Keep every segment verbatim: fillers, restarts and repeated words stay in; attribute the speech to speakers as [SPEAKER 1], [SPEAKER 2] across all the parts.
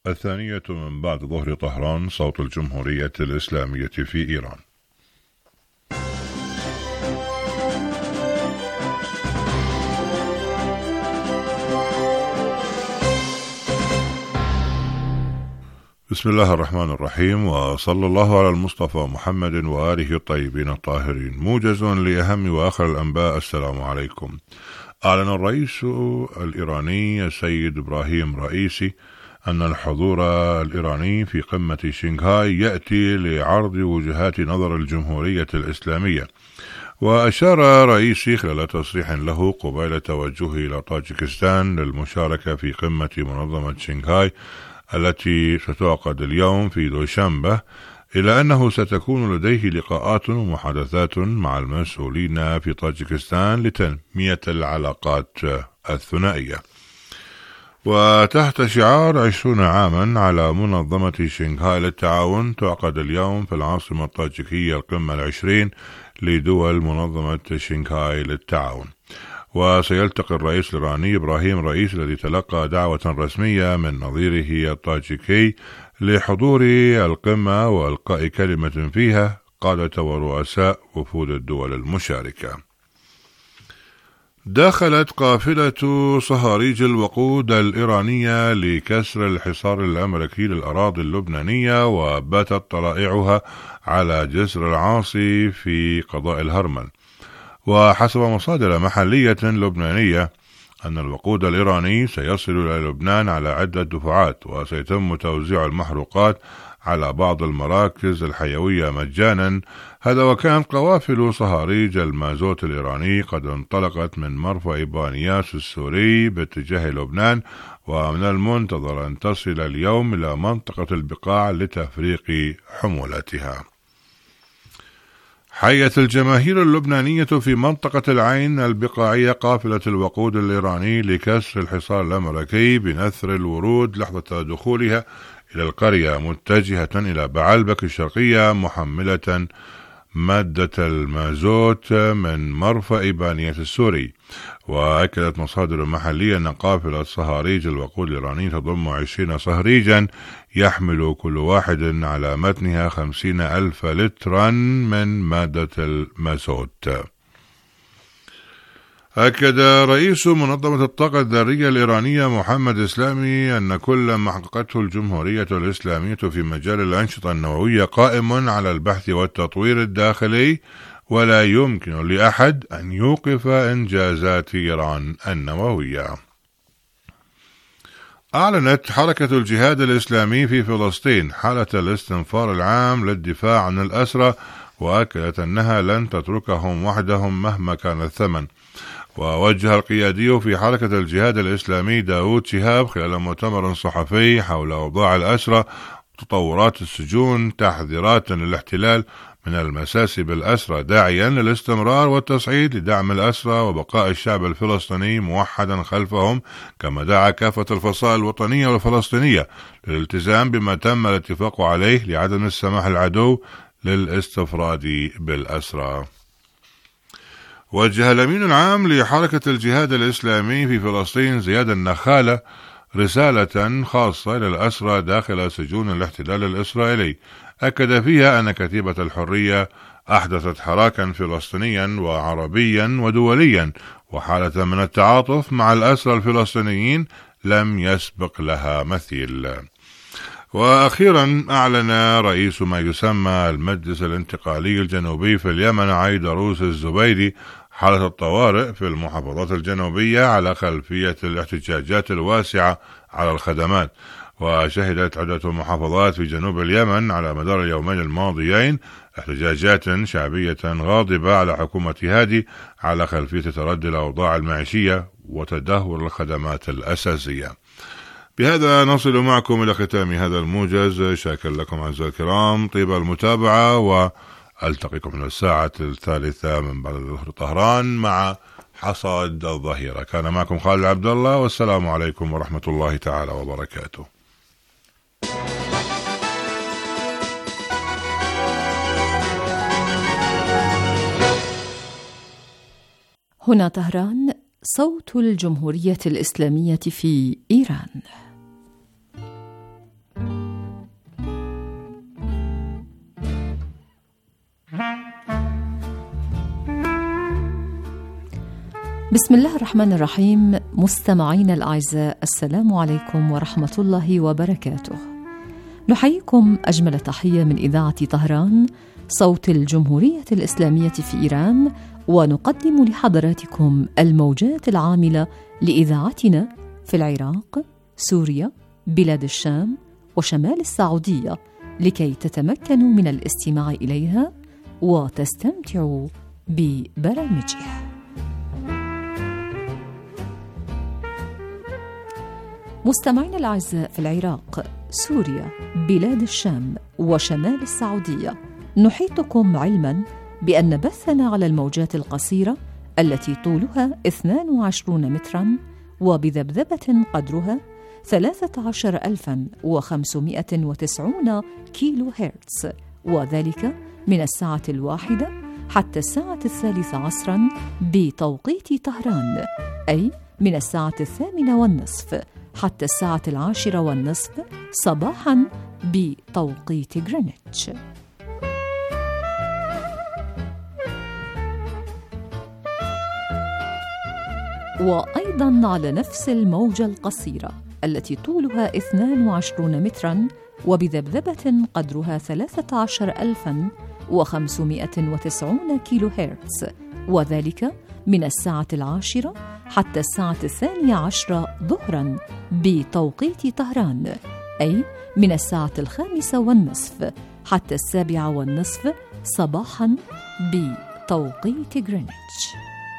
[SPEAKER 1] الثانية من بعد ظهر طهران، صوت الجمهورية الإسلامية في إيران. بسم الله الرحمن الرحيم، وصلى الله على المصطفى محمد وآله الطيبين الطاهرين. موجز لأهم وآخر الأنباء. السلام عليكم. أعلن الرئيس الإيراني السيد إبراهيم رئيسي أن الحضور الإيراني في قمة شنغهاي يأتي لعرض وجهات نظر الجمهورية الإسلامية. وأشار رئيسي خلال تصريح له قبيل توجهه إلى طاجكستان للمشاركة في قمة منظمة شنغهاي التي ستعقد اليوم في دوشنبه، إلى أنه ستكون لديه لقاءات ومحادثات مع المسؤولين في طاجكستان لتنمية العلاقات الثنائية. وتحت شعار عشرون عاما على منظمة شنغهاي للتعاون، تعقد اليوم في العاصمة الطاجيكية القمة العشرين لدول منظمة شنغهاي للتعاون. وسيلتقي الرئيس الإيراني إبراهيم رئيسي الذي تلقى دعوة رسمية من نظيره الطاجيكي لحضور القمة وإلقاء كلمة فيها قادة ورؤساء وفود الدول المشاركة. دخلت قافلة صهاريج الوقود الإيرانية لكسر الحصار الأمريكي للأراضي اللبنانية، وباتت طلائعها على جسر العاصي في قضاء الهرمل. وحسب مصادر محلية لبنانية أن الوقود الإيراني سيصل إلى لبنان على عدة دفعات، وسيتم توزيع المحروقات على بعض المراكز الحيوية مجانا. هذا وكانت قوافل صهاريج المازوت الإيراني قد انطلقت من مرفأ بانياس السوري باتجاه لبنان، ومن المنتظر أن تصل اليوم إلى منطقة البقاع لتفريق حمولتها. حيت الجماهير اللبنانية في منطقة العين البقاعية قافلة الوقود الإيراني لكسر الحصار الأمريكي بنثر الورود لحظة دخولها إلى القرية، متجهة إلى بعلبك الشرقية محملة مادة المازوت من مرفأ بانية السوري. وأكدت مصادر محلية أن قافلة صهاريج الوقود الإيراني تضم عشرين صهريجا يحمل كل واحد على متنها خمسين ألف لترا من مادة المازوت. أكد رئيس منظمة الطاقة الذرية الإيرانية محمد إسلامي أن كل ما حققته الجمهورية الإسلامية في مجال الأنشطة النووية قائم على البحث والتطوير الداخلي، ولا يمكن لأحد أن يوقف إنجازات إيران النووية. أعلنت حركة الجهاد الإسلامي في فلسطين حالة الاستنفار العام للدفاع عن الأسرى، وأكدت أنها لن تتركهم وحدهم مهما كان الثمن. ووجه القيادي في حركة الجهاد الإسلامي داود شهاب خلال مؤتمر صحفي حول أوضاع الأسرى وتطورات السجون تحذيرات للاحتلال من المساس بالأسرى، داعيا للاستمرار والتصعيد لدعم الأسرى وبقاء الشعب الفلسطيني موحدا خلفهم، كما دعا كافة الفصائل الوطنية والفلسطينية للالتزام بما تم الاتفاق عليه لعدم السماح العدو للاستفراد بالأسرى. وجه الأمين العام لحركة الجهاد الإسلامي في فلسطين زياد النخالة رسالة خاصة للأسرى داخل سجون الاحتلال الإسرائيلي، أكد فيها أن كتيبة الحرية أحدثت حراكا فلسطينيا وعربيا ودوليا وحالة من التعاطف مع الأسرى الفلسطينيين لم يسبق لها مثيل. وأخيرا أعلن رئيس ما يسمى المجلس الانتقالي الجنوبي في اليمن عيدروس الزبيدي حالة الطوارئ في المحافظات الجنوبية على خلفية الاحتجاجات الواسعة على الخدمات. وشهدت عدة محافظات في جنوب اليمن على مدار اليومين الماضيين احتجاجات شعبية غاضبة على حكومة هادي على خلفية تردي الأوضاع المعيشية وتدهور الخدمات الأساسية. بهذا نصل معكم إلى ختام هذا الموجز. شاكر لكم أعزائي الكرام طيب المتابعة، وألتقيكم من الساعة الثالثة من بعد ظهر طهران مع حصاد الظهيرة. كان معكم خالد عبد الله، والسلام عليكم ورحمة الله تعالى وبركاته.
[SPEAKER 2] هنا طهران، صوت الجمهورية الإسلامية في إيران. بسم الله الرحمن الرحيم. مستمعينا الأعزاء، السلام عليكم ورحمة الله وبركاته. نحييكم أجمل تحية من إذاعة طهران، صوت الجمهورية الإسلامية في إيران، ونقدم لحضراتكم الموجات العاملة لإذاعتنا في العراق، سوريا، بلاد الشام وشمال السعودية، لكي تتمكنوا من الاستماع إليها وتستمتعوا ببرامجها. مستمعينا الأعزاء، في العراق، سوريا، بلاد الشام وشمال السعودية، نحيطكم علما بأن بثنا على الموجات القصيرة التي طولها اثنان وعشرين مترا وبذبذبة قدرها ثلاثة عشر ألفا وخمسمائة وتسعين كيلو هرتز، وذلك من الساعة الواحدة حتى الساعة الثالثة عصرا بتوقيت طهران، أي من الساعة الثامنة والنصف حتى الساعة العاشرة والنصف صباحا بتوقيت غرينتش. وأيضا على نفس الموجة القصيرة التي طولها اثنان وعشرين مترا وبذبذبة قدرها ثلاثة عشر ألفا وخمسمائة وتسعين كيلو هرتز، وذلك من الساعة العاشرة حتى الساعة الثانية عشرة ظهرا بتوقيت طهران، أي من الساعة الخامسة والنصف حتى السابعة والنصف صباحا بتوقيت غرينتش.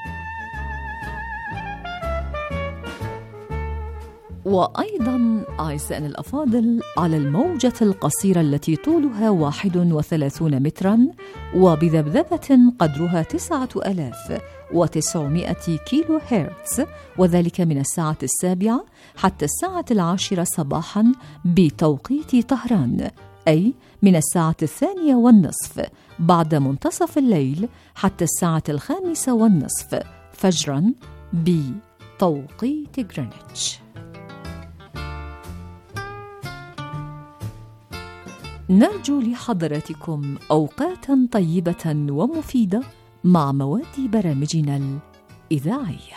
[SPEAKER 2] وأيضا أعزائنا الأفاضل، على الموجة القصيرة التي طولها واحد وثلاثون مترا وبذبذبة قدرها تسعة آلاف وتسعمائة كيلو هرتز، وذلك من الساعة السابعة حتى الساعة العاشرة صباحا بتوقيت طهران، أي من الساعة الثانية والنصف بعد منتصف الليل حتى الساعة الخامسة والنصف فجرا بتوقيت غرينتش. نرجو لحضراتكم أوقاتا طيبة ومفيدة مع مواد برامجنا الإذاعية.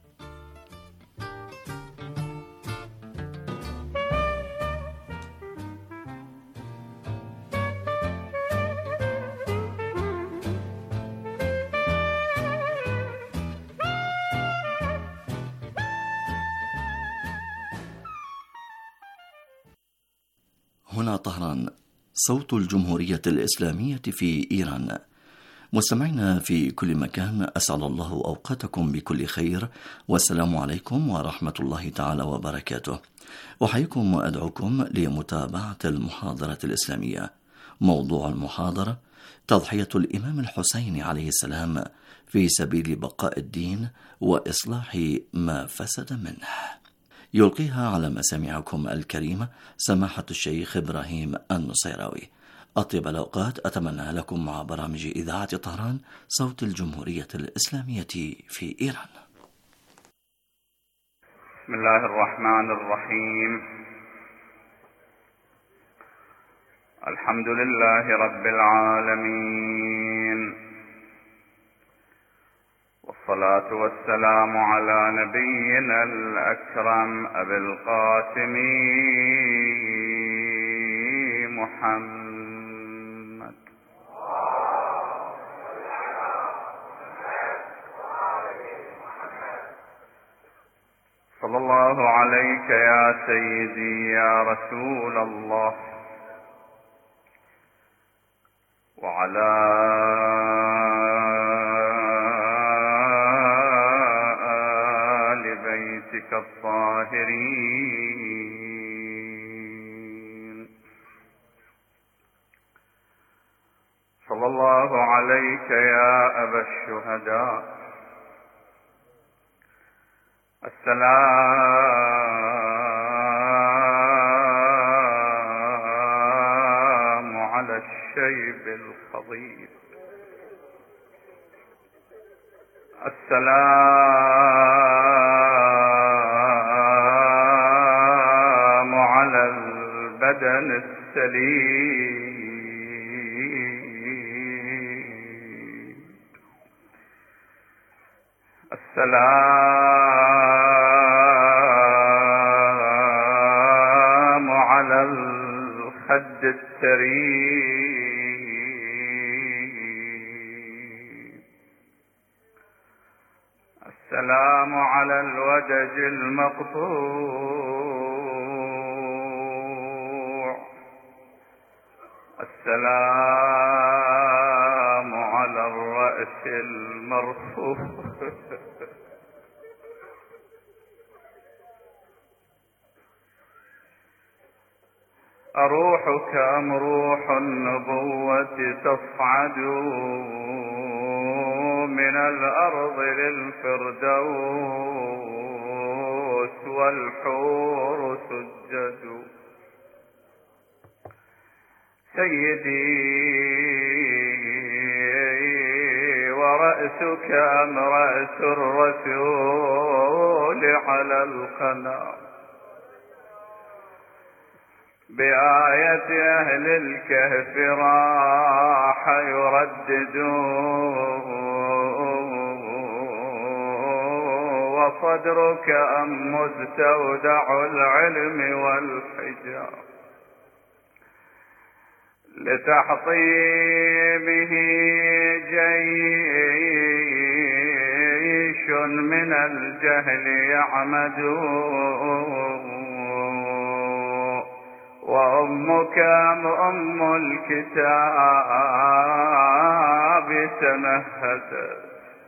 [SPEAKER 3] هنا طهران، صوت الجمهورية الإسلامية في إيران. مستمعينا في كل مكان، أسعد الله أوقاتكم بكل خير، والسلام عليكم ورحمة الله تعالى وبركاته. أحييكم وأدعوكم لمتابعة المحاضرة الإسلامية. موضوع المحاضرة: تضحية الإمام الحسين عليه السلام في سبيل بقاء الدين وإصلاح ما فسد منه. يلقيها على مسامعكم الكريمة سماحة الشيخ إبراهيم النصيراوي. أطيب الأوقات أتمنى لكم مع برامج إذاعة طهران، صوت الجمهورية الإسلامية في إيران.
[SPEAKER 4] بسم الله الرحمن الرحيم. الحمد لله رب العالمين، والصلاة والسلام على نبينا الأكرم أبي القاسم محمد. صلى الله عليك يا سيدي يا رسول الله، وعلى آل بيتك الطاهرين. صلى الله عليك يا أبا الشهداء. السلام على الشيب الخضير. السلام على البدن السليم. السلام على الخد التريم، السلام على الودج المقطوع، السلام على الرأس المرفوع. أروحك أم روح النبوة تصعد من الأرض للفردوس والحور سجد. سيدي ورأسك أم رأس الرسول على القنا، بآية أهل الكهف راح يرددون، وصدرك أم مستودع العلم والحجاب، لتحطيمه جيش من الجهل يعمدون، وأمك أم الكتاب تمهدت،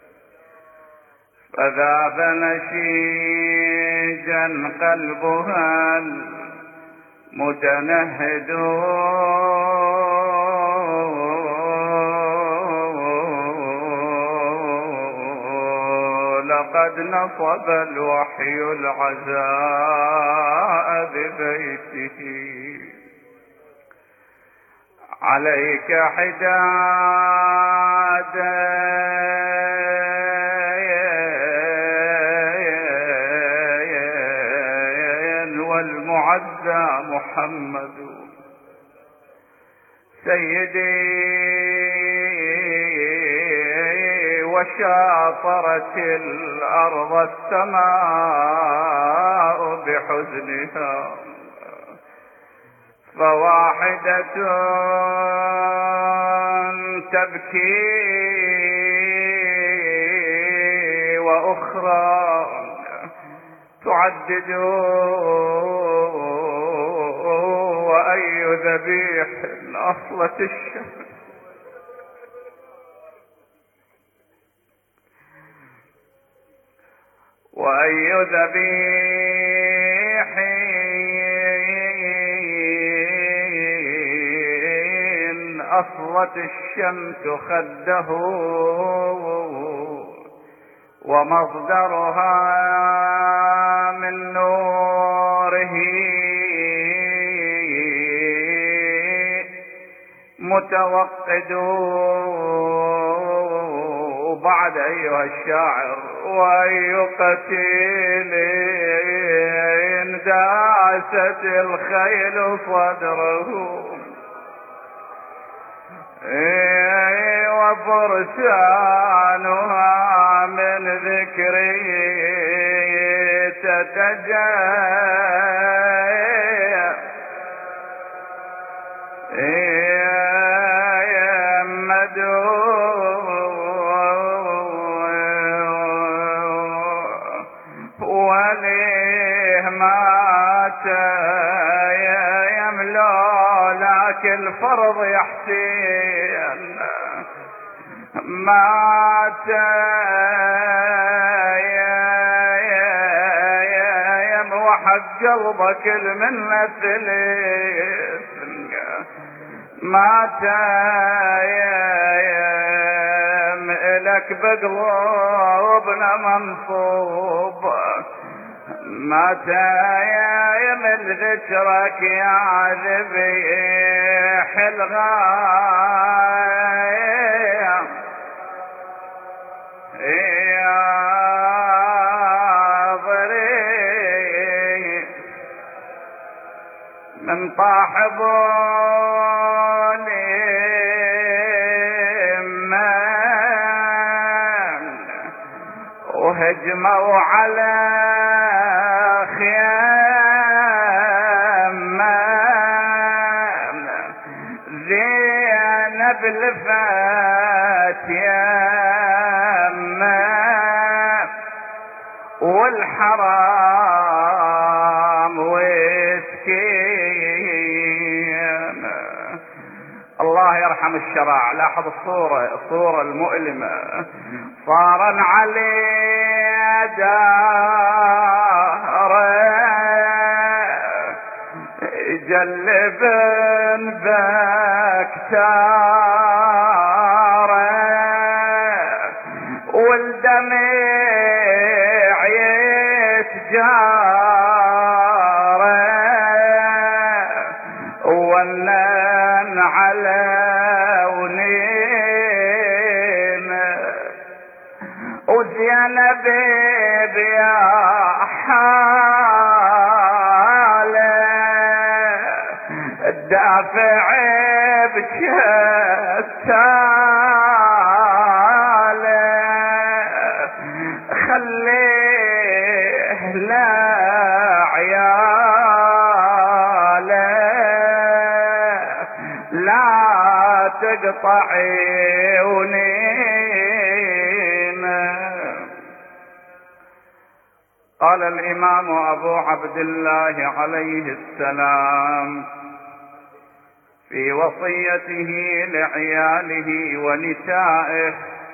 [SPEAKER 4] فذاب نشيجا قلبها المتنهد، لقد نصب الوحي العزاء ببيته، عليك حدادا والمعزى محمد. سيدي وشاطرت الأرض السماء بحزنها، فواحدة تبكي وأخرى تعدد، وأي ذبيح أصلت الشمس، وأي ذبيح أصلت الشمس خده، ومصدرها من نوره متوقد. وبعد أيها الشاعر وأي قتيل داست الخيل صدره، وفرسانها من ذكري تتجمد، وليه مات يملو لك الفرض يحسين، مات يموحق قلبك المنة ثلث، مات لك بقلوبنا منصوب، مات من ذكرك يا ذبيح الغاية، يا ضري من طاحبوني من وهجموا على خيامه زينب لفت يامه والحرام وسكين. الله يرحم الشرع. لاحظ الصورة الصورة المؤلمة. صار علي داره جلب بكتاره والدمع يتجاره ونن على ونين وزينب بيا حاله الدافع بشتاله خليه لا عياله لا تقطع عيونين. قال الإمام أبو عبد الله عليه السلام في وصيته لعياله ونسائه: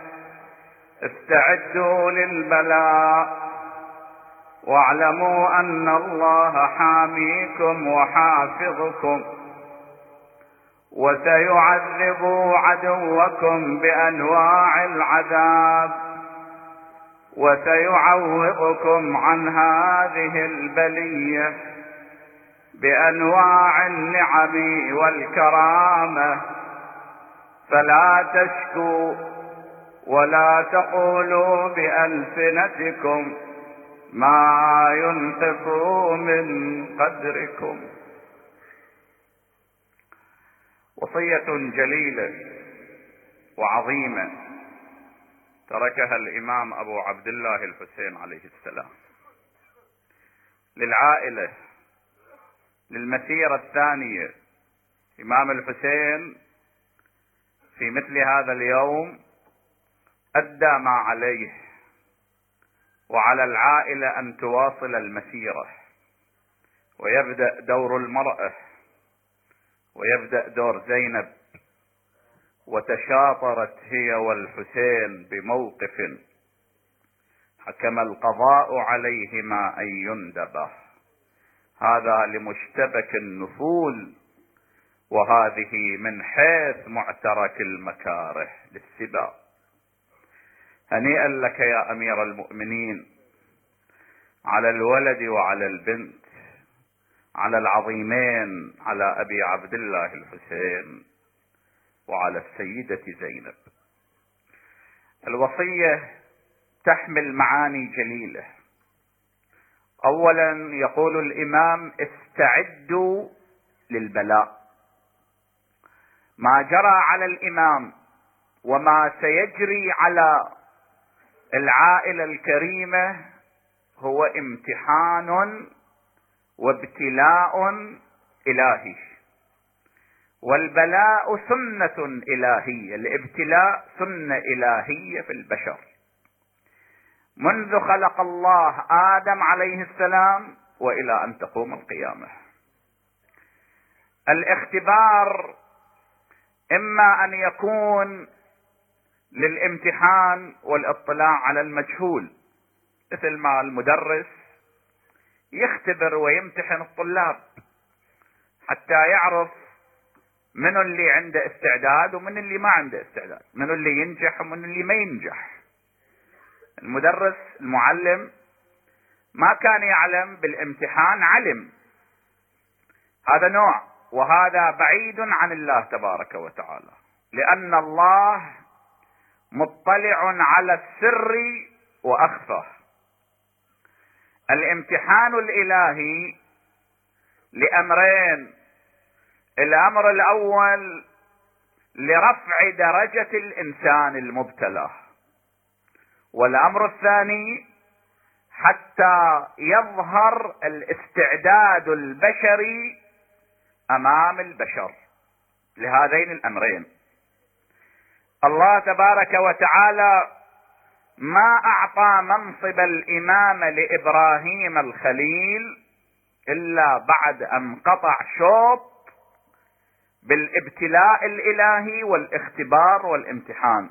[SPEAKER 4] استعدوا للبلاء واعلموا أن الله حاميكم وحافظكم وسيعذب عدوكم بأنواع العذاب وسيعوضكم عن هذه البلية بأنواع النعم والكرامة، فلا تشكوا ولا تقولوا بألسنتكم ما ينقص من قدركم. وصية جليلة وعظيمة تركها الإمام أبو عبد الله الحسين عليه السلام للعائلة للمسيرة الثانية. إمام الحسين في مثل هذا اليوم أدى ما عليه، وعلى العائلة أن تواصل المسيرة، ويبدأ دور المرأة، ويبدأ دور زينب. وتشاطرت هي والحسين بموقف حكم القضاء عليهما أن يندبا، هذا لمشتبك النفول، وهذه من حيث معترك المكاره للسباق. هنيئا لك يا أمير المؤمنين على الولد وعلى البنت، على العظيمين، على أبي عبد الله الحسين وعلى السيدة زينب. الوصية تحمل معاني جليلة. أولا يقول الإمام: استعدوا للبلاء. ما جرى على الإمام وما سيجري على العائلة الكريمة هو امتحان وابتلاء إلهي، والبلاء سنة إلهية، الابتلاء سنة إلهية في البشر منذ خلق الله آدم عليه السلام وإلى أن تقوم القيامة. الاختبار إما أن يكون للامتحان والاطلاع على المجهول، مثل ما المدرس يختبر ويمتحن الطلاب حتى يعرف من اللي عنده استعداد ومن اللي ما عنده استعداد، من اللي ينجح ومن اللي ما ينجح. المدرس المعلم ما كان يعلم، بالامتحان علم. هذا نوع، وهذا بعيد عن الله تبارك وتعالى، لأن الله مطلع على السر وأخفى. الامتحان الإلهي لأمرين: الأمر الأول لرفع درجة الإنسان المبتلى، والأمر الثاني حتى يظهر الاستعداد البشري امام البشر لهذين الامرين. الله تبارك وتعالى ما اعطى منصب الامامه لابراهيم الخليل الا بعد ان قطع شوط بالابتلاء الالهي والاختبار والامتحان،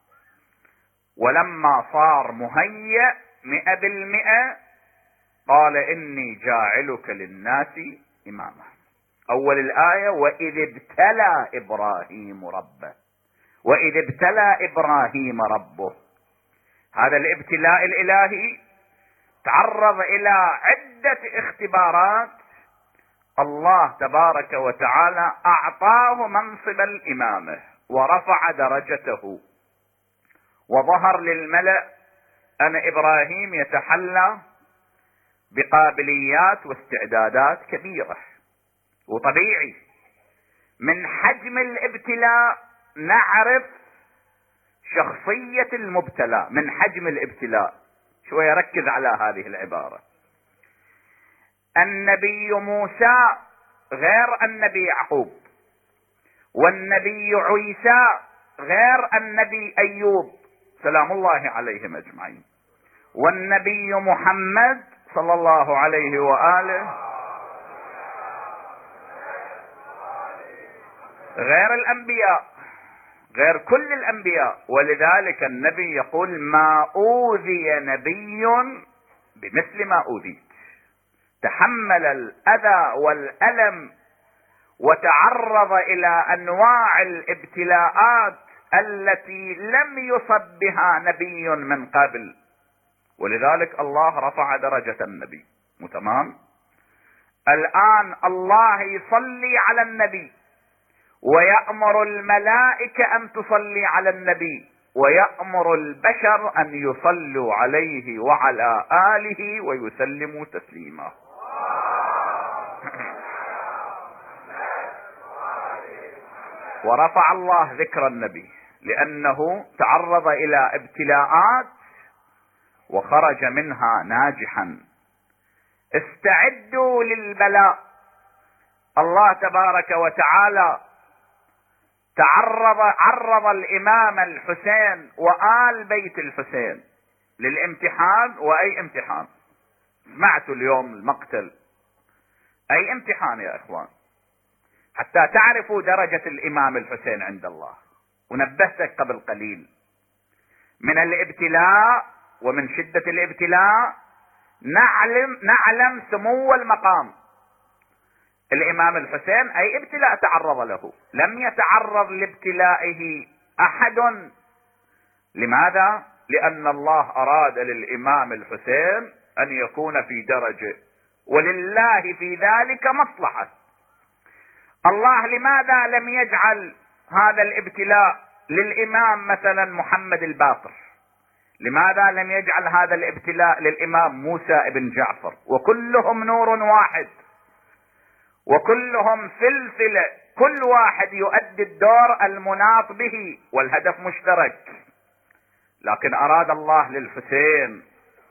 [SPEAKER 4] ولما صار مهيأ مئة بالمئة قال اني جاعلك للناس اماما. اول الايه واذ ابتلى ابراهيم ربه، واذ ابتلى ابراهيم ربه، هذا الابتلاء الالهي تعرض الى عدة اختبارات، الله تبارك وتعالى اعطاه منصب الامامه ورفع درجته، وظهر للملأ ان ابراهيم يتحلى بقابليات واستعدادات كبيرة. وطبيعي من حجم الابتلاء نعرف شخصية المبتلى، من حجم الابتلاء. شوية ركز على هذه العبارة. النبي موسى غير النبي يعقوب، والنبي عيسى غير النبي ايوب سلام الله عليهم اجمعين، والنبي محمد صلى الله عليه واله غير الانبياء، غير كل الانبياء. ولذلك النبي يقول ما اوذي نبي بمثل ما اوذيت، تحمل الاذى والالم وتعرض الى انواع الابتلاءات التي لم يصب بها نبي من قبل، ولذلك الله رفع درجة النبي. تمام. الان الله يصلي على النبي ويأمر الملائكة ان تصلي على النبي، ويأمر البشر ان يصلوا عليه وعلى آله ويسلموا تسليما. ورفع الله ذكر النبي لانه تعرض الى ابتلاءات وخرج منها ناجحا. استعدوا للبلاء. الله تبارك وتعالى تعرض عرض الامام الحسين وآل بيت الحسين للامتحان، واي امتحان. سمعتوا اليوم المقتل، اي امتحان يا اخوان، حتى تعرفوا درجة الامام الحسين عند الله. ونبهتك قبل قليل من الابتلاء ومن شدة الابتلاء نعلم نعلم سمو المقام. الامام الحسين اي ابتلاء تعرض له، لم يتعرض لابتلائه احد. لماذا؟ لان الله اراد للامام الحسين ان يكون في درجة، ولله في ذلك مصلحة. الله لماذا لم يجعل هذا الابتلاء للامام مثلا محمد الباقر؟ لماذا لم يجعل هذا الابتلاء للامام موسى ابن جعفر؟ وكلهم نور واحد، وكلهم سلسلة، كل واحد يؤدي الدور المناط به والهدف مشترك. لكن اراد الله للحسين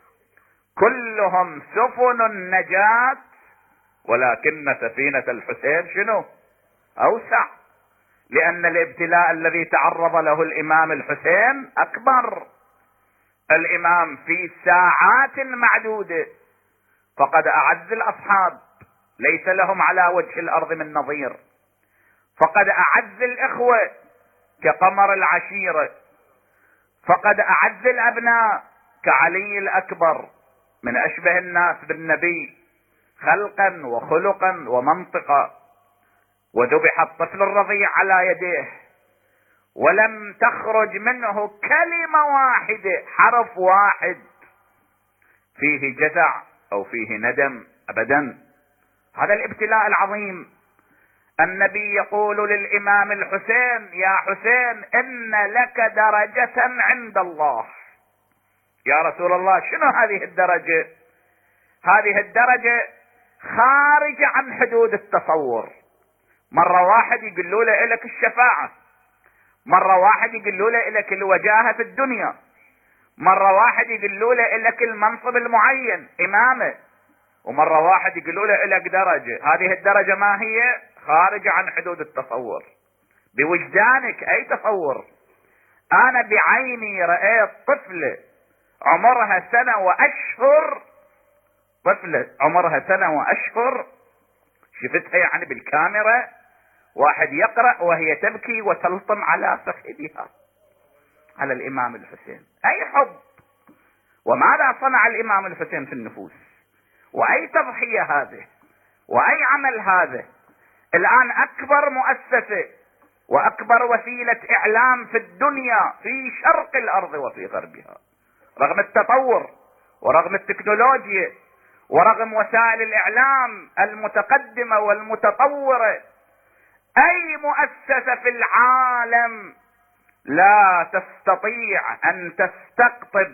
[SPEAKER 4] كلهم سفن النجاة، ولكن سفينة الحسين شنو؟ اوسع، لان الابتلاء الذي تعرض له الامام الحسين اكبر. الامام في ساعات معدودة فقد اعز الاصحاب، ليس لهم على وجه الارض من نظير، فقد اعز الاخوة كقمر العشيرة، فقد اعز الابناء كعلي الاكبر من اشبه الناس بالنبي خلقا وخلقا ومنطقا. وذبح الطفل الرضيع على يديه ولم تخرج منه كلمة واحدة، حرف واحد فيه جزع او فيه ندم ابدا. هذا الابتلاء العظيم. النبي يقول للامام الحسين يا حسين ان لك درجة عند الله. يا رسول الله شنو هذه الدرجة؟ هذه الدرجة خارجة عن حدود التصور. مرة واحد يقولوا له لك الشفاعة، مرة واحد يقولوا له لك الوجاهة في الدنيا، مرة واحد يقولوا له لك المنصب المعين إمامة، ومرة واحد يقولوا له لك درجة، هذه الدرجة ما هي؟ خارجة عن حدود التصور. بوجدانك أي تصور؟ أنا بعيني رأيت طفلة عمرها سنة وأشهر، طفلة عمرها سنة وأشهر شفتها يعني بالكاميرا، واحد يقرأ وهي تبكي وتلطم على فخذها على الإمام الحسين. أي حب! وماذا صنع الإمام الحسين في النفوس؟ وأي تضحية هذه؟ وأي عمل هذا؟ الآن أكبر مؤسسة وأكبر وسيلة إعلام في الدنيا في شرق الأرض وفي غربها، رغم التطور ورغم التكنولوجيا ورغم وسائل الإعلام المتقدمة والمتطورة، أي مؤسسة في العالم لا تستطيع أن تستقطب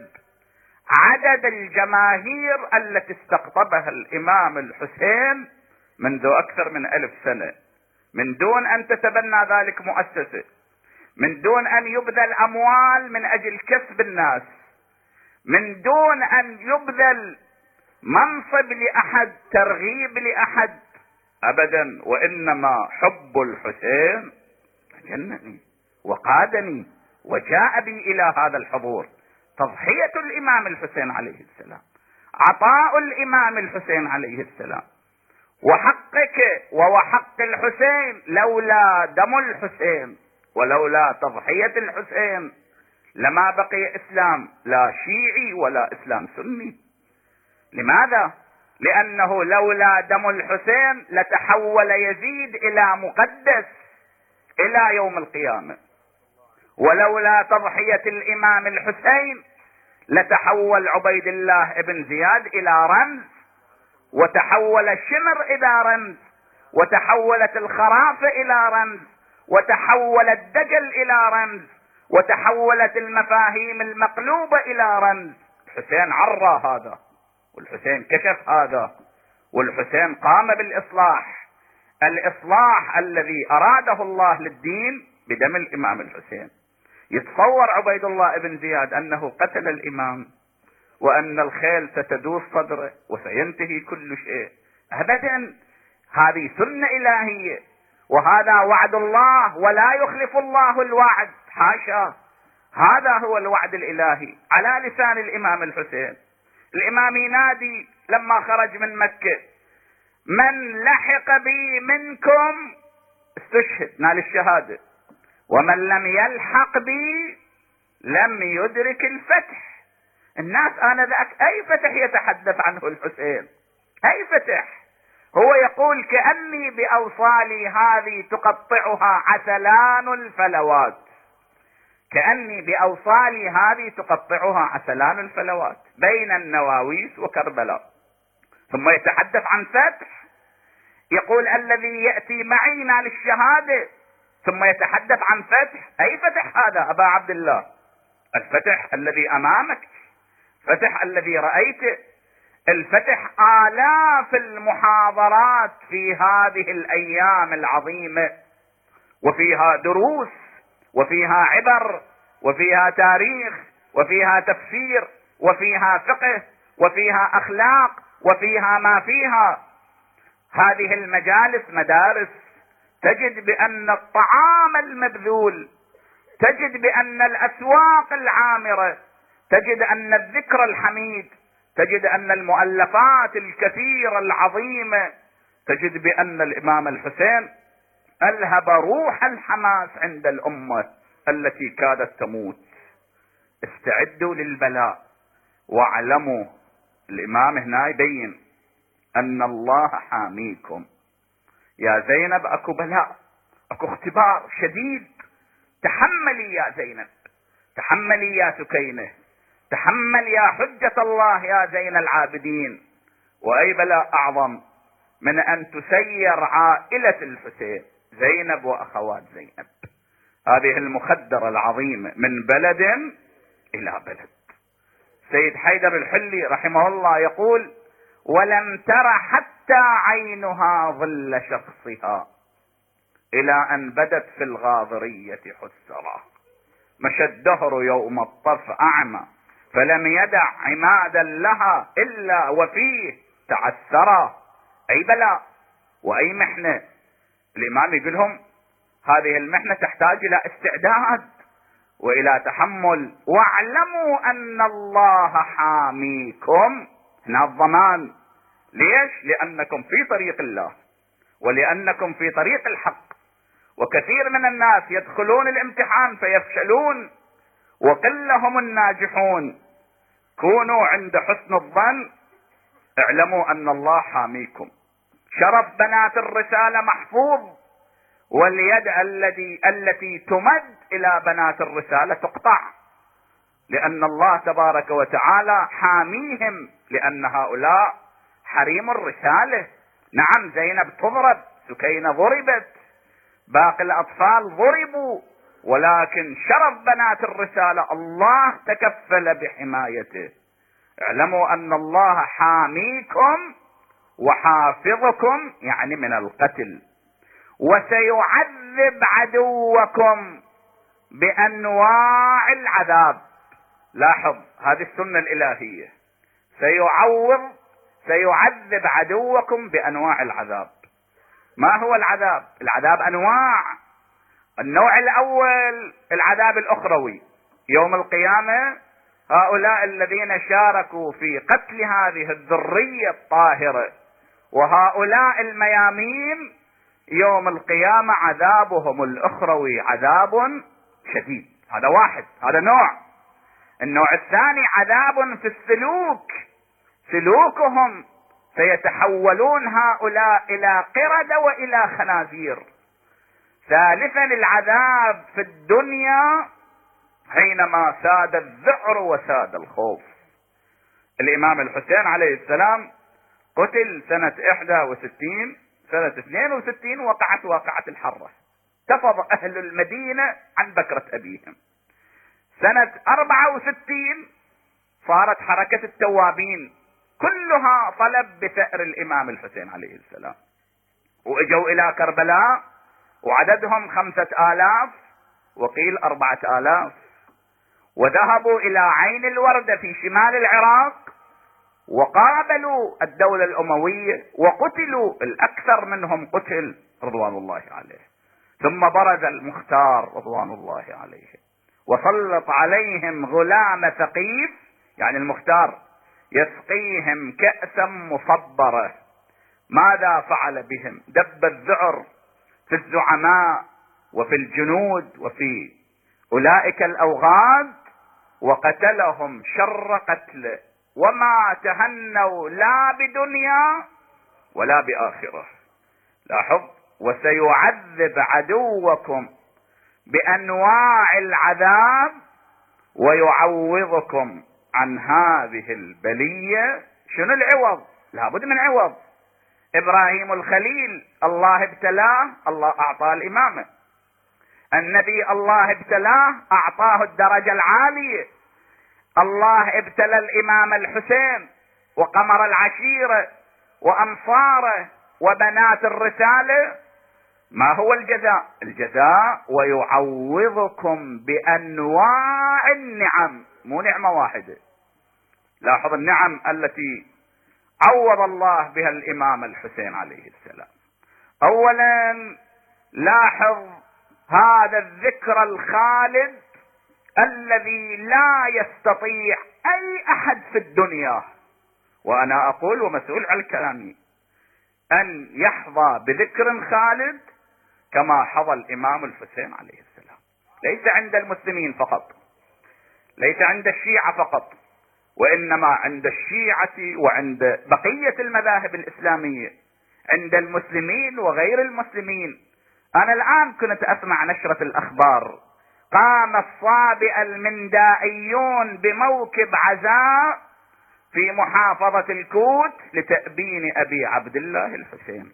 [SPEAKER 4] عدد الجماهير التي استقطبها الإمام الحسين منذ أكثر من ألف سنة، من دون أن تتبنى ذلك مؤسسة، من دون أن يبذل أموال من أجل كسب الناس، من دون أن يبذل منصب لأحد، ترغيب لأحد أبدا، وإنما حب الحسين جنني وقادني وجاء بي إلى هذا الحضور. تضحية الإمام الحسين عليه السلام، عطاء الإمام الحسين عليه السلام، وحقك ووحق الحسين، لولا دم الحسين ولولا تضحية الحسين لما بقي إسلام لا شيعي ولا إسلام سني. لماذا؟ لأنه لولا دم الحسين لتحول يزيد إلى مقدس إلى يوم القيامة، ولولا تضحية الإمام الحسين لتحول عبيد الله ابن زياد إلى رمز، وتحول الشمر إلى رمز، وتحولت الخرافة إلى رمز، وتحول الدجل إلى رمز، وتحولت المفاهيم المقلوبة إلى رمز. الحسين عرى هذا، والحسين كشف هذا، والحسين قام بالإصلاح، الإصلاح الذي أراده الله للدين بدم الإمام الحسين. يتصور عبيد الله ابن زياد أنه قتل الإمام وأن الخيل ستدوس صدره وسينتهي كل شيء؟ أبدا، هذه سنة إلهية وهذا وعد الله، ولا يخلف الله الوعد، حاشا، هذا هو الوعد الإلهي على لسان الإمام الحسين. الإمام ينادي لما خرج من مكة: من لحق بي منكم استشهد، نال الشهادة، ومن لم يلحق بي لم يدرك الفتح. الناس آنذاك أي فتح يتحدث عنه الحسين؟ أي فتح؟ هو يقول: كأني بأوصالي هذه تقطعها عسلان الفلوات، كأني بأوصالي هذه تقطعها عسلان الفلوات بين النواويس وكربلاء. ثم يتحدث عن فتح، يقول: الذي يأتي معي نال الشهادة، ثم يتحدث عن فتح. أي فتح هذا أبا عبد الله؟ الفتح الذي أمامك، الفتح الذي رأيته، الفتح آلاف المحاضرات في هذه الأيام العظيمة، وفيها دروس وفيها عبر وفيها تاريخ وفيها تفسير وفيها فقه وفيها أخلاق وفيها ما فيها. هذه المجالس مدارس، تجد بأن الطعام المبذول، تجد بأن الأسواق العامرة، تجد أن الذكر الحميد، تجد أن المؤلفات الكثيرة العظيمة، تجد بأن الإمام الحسين ألهب روح الحماس عند الأمة التي كادت تموت. استعدوا للبلاء واعلموا، الإمام هنا يبين أن الله حاميكم. يا زينب أكو بلاء، أكو اختبار شديد، تحملي يا زينب، تحملي يا سكينة، تحمل يا حجة الله يا زين العابدين. وأي بلاء أعظم من أن تسير عائلة الحسين، زينب وأخوات زينب، هذه المخدرة العظيمة، من بلد إلى بلد. سيد حيدر الحلي رحمه الله يقول: ولم تر حتى عينها ظل شخصها إلى أن بدت في الغاضرية حسرا، مشى الدهر يوم الطرف أعمى، فلم يدع عمادا لها إلا وفيه تعثرا. أي بلاء وأي محنة الإمام يقولهم هذه المحنة تحتاج إلى استعداد وإلى تحمل، واعلموا أن الله حاميكم. هنا الضمان. ليش؟ لأنكم في طريق الله ولأنكم في طريق الحق. وكثير من الناس يدخلون الامتحان فيفشلون وقلهم الناجحون. كونوا عند حسن الظن، اعلموا أن الله حاميكم. شرف بنات الرسالة محفوظ، واليد التي التي تمد إلى بنات الرسالة تقطع، لأن الله تبارك وتعالى حاميهم، لأن هؤلاء حريم الرسالة. نعم زينب تضرب، سكينة ضربت، باقي الأطفال ضربوا، ولكن شرف بنات الرسالة الله تكفل بحمايته. اعلموا أن الله حاميكم وحافظكم، يعني من القتل. وسيعذب عدوكم بأنواع العذاب. لاحظ هذه السنة الإلهية، سيعوض سيعذب عدوكم بأنواع العذاب. ما هو العذاب؟ العذاب أنواع. النوع الأول العذاب الأخروي يوم القيامة، هؤلاء الذين شاركوا في قتل هذه الذرية الطاهرة وهؤلاء الميامين يوم القيامة عذابهم الأخروي عذاب شديد. هذا واحد، هذا نوع. النوع الثاني عذاب في السلوك، سلوكهم سيتحولون هؤلاء إلى قردة وإلى خنازير. ثالثا العذاب في الدنيا حينما ساد الذعر وساد الخوف. الإمام الحسين عليه السلام قتل سنة إحدى وستين، سنة اثنين وستين وقعت واقعة الحرة، تفض أهل المدينة عن بكرة أبيهم. سنة أربعة وستين صارت حركة التوابين كلها طلب بثأر الإمام الحسين عليه السلام، وإجوا إلى كربلاء وعددهم خمسة آلاف وقيل أربعة آلاف، وذهبوا إلى عين الوردة في شمال العراق وقابلوا الدولة الأموية وقتلوا، الأكثر منهم قتل رضوان الله عليه. ثم برز المختار رضوان الله عليه وسلط عليهم غلام ثقيف، يعني المختار، يسقيهم كأسا مصبرة. ماذا فعل بهم؟ دب الذعر في الزعماء وفي الجنود وفي أولئك الأوغاد وقتلهم شر قتل، وما تهنوا لا بدنيا ولا بآخرة. لاحظ، وسيعذب عدوكم بأنواع العذاب ويعوضكم عن هذه البلية. شنو العوض؟ لابد من عوض. إبراهيم الخليل الله ابتلاه، الله أعطاه الإمامة. النبي الله ابتلاه، أعطاه الدرجة العالية. الله ابتلى الإمام الحسين وقمر العشيرة وأنصاره وبنات الرسالة. ما هو الجزاء؟ الجزاء ويعوضكم بأنواع النعم، مو نعمة واحدة. لاحظ النعم التي عوض الله بها الإمام الحسين عليه السلام. أولا لاحظ هذا الذكر الخالد الذي لا يستطيع أي أحد في الدنيا، وأنا أقول ومسؤول عن كلامي، أن يحظى بذكر خالد كما حظى الإمام الحسين عليه السلام. ليس عند المسلمين فقط، ليس عند الشيعة فقط، وإنما عند الشيعة وعند بقية المذاهب الإسلامية، عند المسلمين وغير المسلمين. أنا الآن كنت أسمع نشرة الأخبار، قام الصابئ المندائيون بموكب عزاء في محافظة الكوت لتأبين أبي عبد الله الحسين.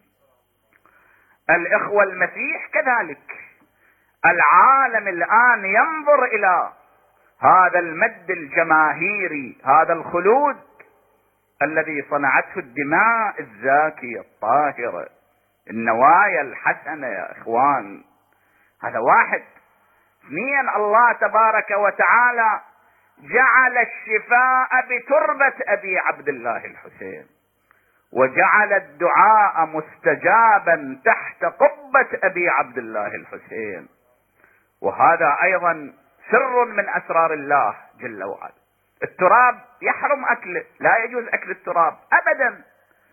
[SPEAKER 4] الإخوة المسيح كذلك. العالم الآن ينظر إلى هذا المد الجماهيري، هذا الخلود الذي صنعته الدماء الزاكية الطاهرة، النوايا الحسنة يا إخوان. هذا واحد. اثنين، الله تبارك وتعالى جعل الشفاء بتربة أبي عبد الله الحسين، وجعل الدعاء مستجابا تحت قبة أبي عبد الله الحسين. وهذا أيضا سر من أسرار الله جل وعلا. التراب يحرم أكله، لا يجوز أكل التراب أبدا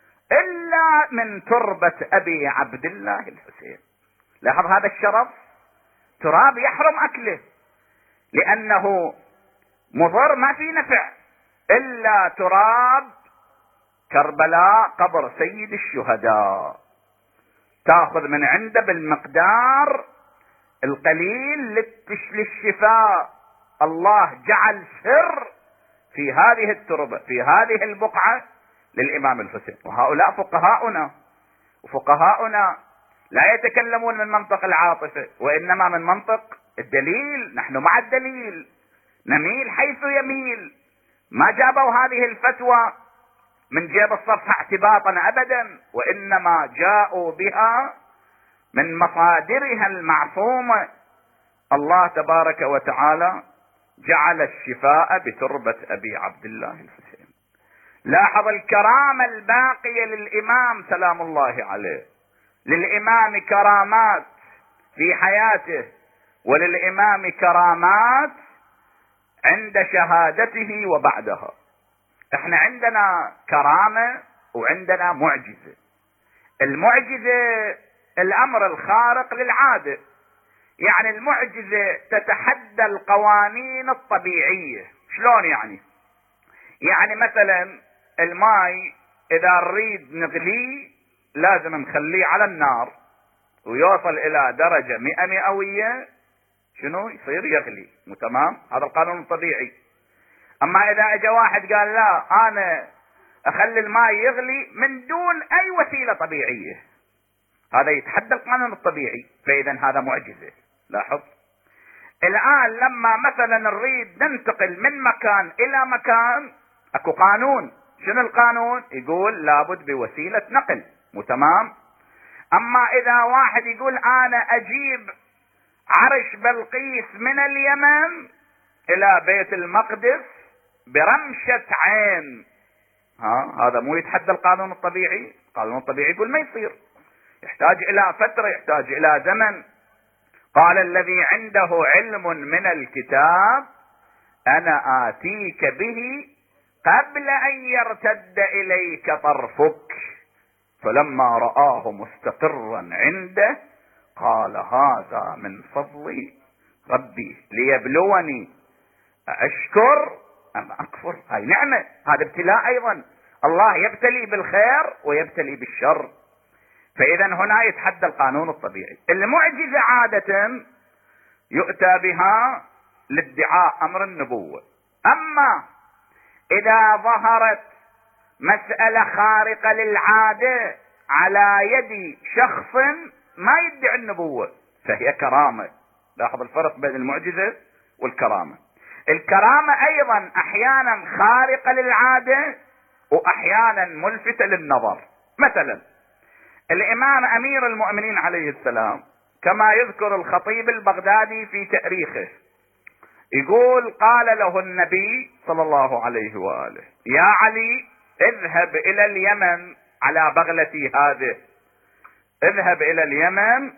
[SPEAKER 4] إلا من تربة أبي عبد الله الحسين. لاحظ هذا الشرف، تراب يحرم أكله لأنه مضر ما في نفع إلا تراب كربلاء قبر سيد الشهداء، تأخذ من عنده بالمقدار القليل للشفاء. الله جعل سر في هذه التربة في هذه البقعة للإمام الحسين. وهؤلاء فقهاؤنا، وفقهاؤنا لا يتكلمون من منطق العاطفة وإنما من منطق الدليل. نحن مع الدليل نميل حيث يميل. ما جابوا هذه الفتوى من جيب الصفحة اعتباطا أبدا، وإنما جاءوا بها من مصادرها المعصومة. الله تبارك وتعالى جعل الشفاء بتربة أبي عبد الله الحسين. لاحظ الكرامة الباقية للإمام سلام الله عليه. للإمام كرامات في حياته، وللإمام كرامات عند شهادته وبعدها. احنا عندنا كرامة وعندنا معجزة. المعجزة الأمر الخارق للعادة، يعني المعجزة تتحدى القوانين الطبيعية. شلون يعني؟ يعني مثلا الماء إذا نريد نغليه لازم نخليه على النار ويوصل إلى درجة مئة مئوية، شنو يصير؟ يغلي. مو تمام؟ هذا القانون الطبيعي. أما إذا أجا واحد قال لا أنا أخلي الماء يغلي من دون أي وسيلة طبيعية، هذا يتحدى القانون الطبيعي، فإذا هذا معجزة. لاحظ الآن لما مثلا نريد ننتقل من مكان إلى مكان، أكو قانون. شنو القانون؟ يقول لابد بوسيلة نقل. مو تمام؟ أما إذا واحد يقول أنا أجيب عرش بلقيس من اليمن إلى بيت المقدس برمشة عين، ها هذا مو يتحدى القانون الطبيعي. القانون الطبيعي يقول ما يصير، يحتاج إلى فترة، يحتاج إلى زمن. قال الذي عنده علم من الكتاب أنا آتيك به قبل أن يرتد إليك طرفك، فلما رآه مستقرا عنده قال هذا من فضل ربي ليبلوني أشكر أم أكفر. هاي نعمة، هذا ابتلاء أيضا. الله يبتلي بالخير ويبتلي بالشر، فإذا هنا يتحدى القانون الطبيعي. المعجزة عادة يؤتى بها لادعاء أمر النبوة. أما إذا ظهرت مسألة خارقة للعادة على يد شخص ما يدعي النبوة فهي كرامة. لاحظ الفرق بين المعجزة والكرامة. الكرامة أيضا أحيانا خارقة للعادة وأحيانا ملفتة للنظر. مثلا الإمام أمير المؤمنين عليه السلام كما يذكر الخطيب البغدادي في تاريخه، يقول قال له النبي صلى الله عليه وآله يا علي اذهب إلى اليمن على بغلتي هذه، اذهب إلى اليمن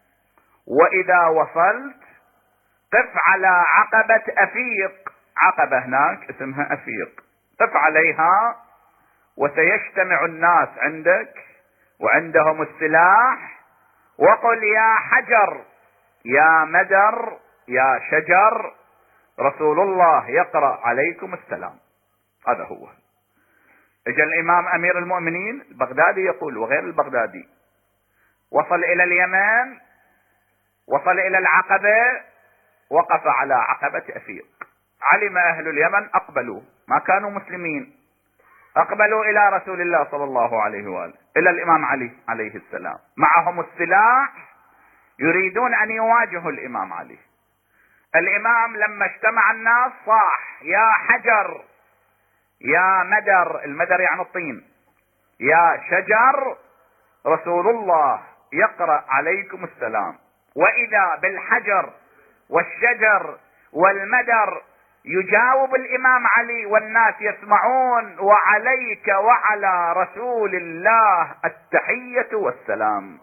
[SPEAKER 4] وإذا وصلت قف على عقبة أفيق، عقبة هناك اسمها أفيق، قف عليها وسيجتمع الناس عندك وعندهم السلاح، وقل يا حجر يا مدر يا شجر رسول الله يقرأ عليكم السلام. هذا هو. اجى الامام امير المؤمنين البغدادي يقول وغير البغدادي، وصل الى اليمن، وصل الى العقبة، وقف على عقبة افيق. علم اهل اليمن اقبلوا، ما كانوا مسلمين، اقبلوا الى رسول الله صلى الله عليه وآله، الى الامام علي عليه السلام، معهم السلاح يريدون ان يواجهوا الامام علي. الامام لما اجتمع الناس صاح يا حجر يا مدر، المدر يعني الطين، يا شجر رسول الله يقرأ عليكم السلام. واذا بالحجر والشجر والمدر يجاوب الإمام علي والناس يسمعون: وعليك وعلى رسول الله التحية والسلام.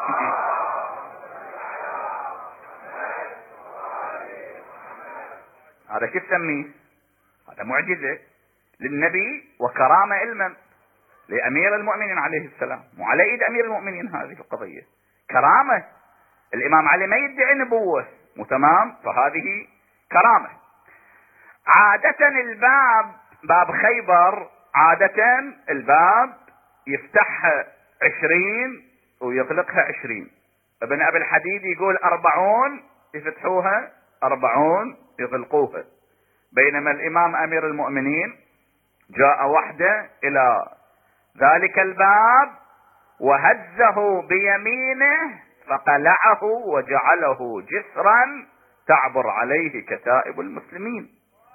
[SPEAKER 4] هذا كيف تسميه؟ هذا معجزة للنبي وكرامة علما لأمير المؤمنين عليه السلام، وعلى ايد أمير المؤمنين هذه القضية كرامة. الإمام علي ما يدعي نبوة، مو تمام؟ فهذه كرامة. عادة الباب، باب خيبر عادة الباب يفتحها عشرين ويغلقها عشرين. ابن أبي الحديد يقول أربعون يفتحوها، أربعون يغلقوها. بينما الإمام أمير المؤمنين جاء وحده إلى ذلك الباب وهزه بيمينه فقلعه وجعله جسرا تعبر عليه كتائب المسلمين.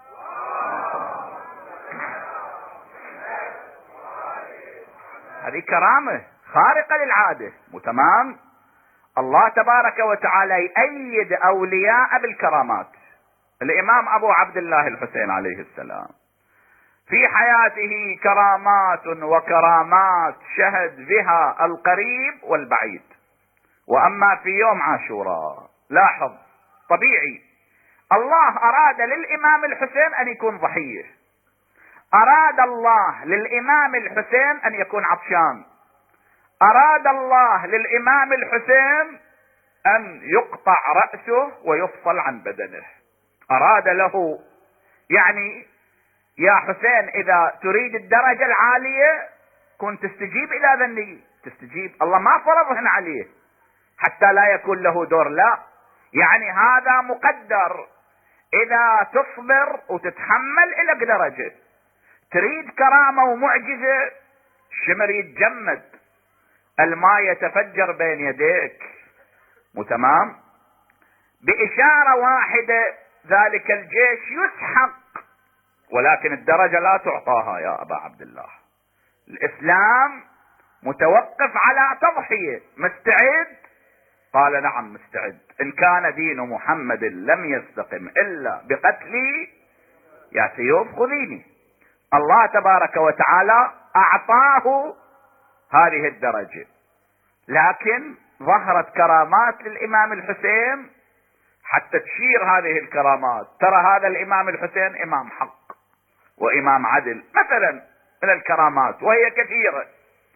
[SPEAKER 4] هذه كرامة خارقة للعادة، مو تمام؟ الله تبارك وتعالى يؤيد أولياء بالكرامات. الإمام أبو عبد الله الحسين عليه السلام في حياته كرامات وكرامات شهد بها القريب والبعيد. وأما في يوم عاشوراء لاحظ، طبيعي الله أراد للإمام الحسين أن يكون ضحية، أراد الله للإمام الحسين أن يكون عطشان، أراد الله للإمام الحسين أن يقطع رأسه ويفصل عن بدنه، أراد له يعني يا حسين إذا تريد الدرجة العالية كنت تستجيب إلى ذني، تستجيب. الله ما فرضهن عليه حتى لا يكون له دور، لا، يعني هذا مقدر. إذا تصبر وتتحمل إلى درجة، تريد كرامة ومعجزة، الشمر يتجمد، الماء يتفجر بين يديك، مو تمام؟ بإشارة واحدة ذلك الجيش يسحق، ولكن الدرجة لا تعطاها يا أبا عبد الله. الإسلام متوقف على تضحية. مستعد؟ قال نعم مستعد. إن كان دين محمد لم يستقم إلا بقتلي يا سيوف خذيني. الله تبارك وتعالى أعطاه هذه الدرجة، لكن ظهرت كرامات للإمام الحسين حتى تشير هذه الكرامات. ترى هذا الإمام الحسين إمام حق وإمام عدل مثلا من الكرامات، وهي كثيرة.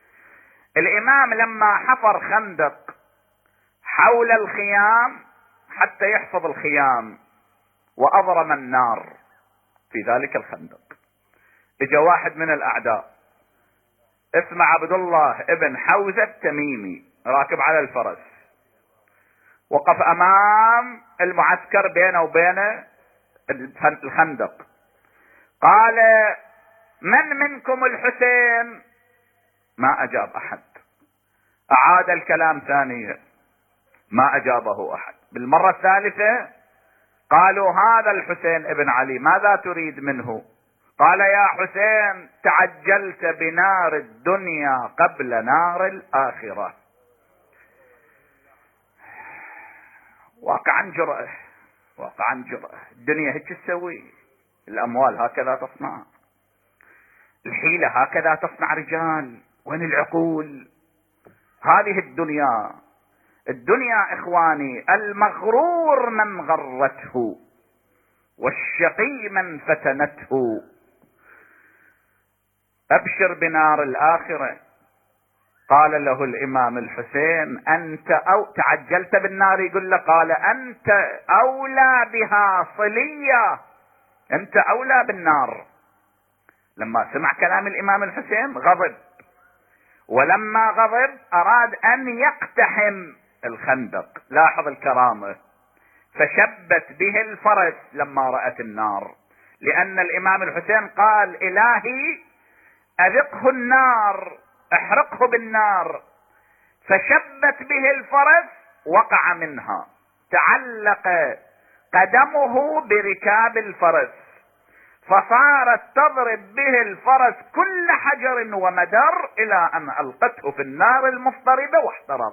[SPEAKER 4] الإمام لما حفر خندق حول الخيام حتى يحفظ الخيام وأضرم النار في ذلك الخندق، اجا واحد من الأعداء اسمه عبد الله ابن حوزة التميمي راكب على الفرس، وقف أمام المعسكر بينه وبينه الخندق، قال من منكم الحسين؟ ما أجاب أحد. أعاد الكلام ثانية، ما أجابه أحد. بالمرة الثالثة قالوا هذا الحسين ابن علي، ماذا تريد منه؟ قال يا حسين تعجلت بنار الدنيا قبل نار الآخرة. واقعا جرأة، واقعا جرأة. الدنيا هيك تسوي، الأموال هكذا تصنع، الحيلة هكذا تصنع رجال. وين العقول؟ هذه الدنيا، الدنيا إخواني المغرور من غرته والشقي من فتنته. أبشر بنار الآخرة. قال له الإمام الحسين أنت أو تعجلت بالنار، يقول له قال أنت أولى بها صلية، أنت أولى بالنار. لما سمع كلام الإمام الحسين غضب، ولما غضب أراد أن يقتحم الخندق. لاحظ الكرامة، فشبت به الفرس لما رأت النار، لأن الإمام الحسين قال إلهي أذقه النار، احرقه بالنار. فشبت به الفرس، وقع منها، تعلق قدمه بركاب الفرس، فصارت تضرب به الفرس كل حجر ومدر إلى أن ألقته في النار المفترضة واحترق.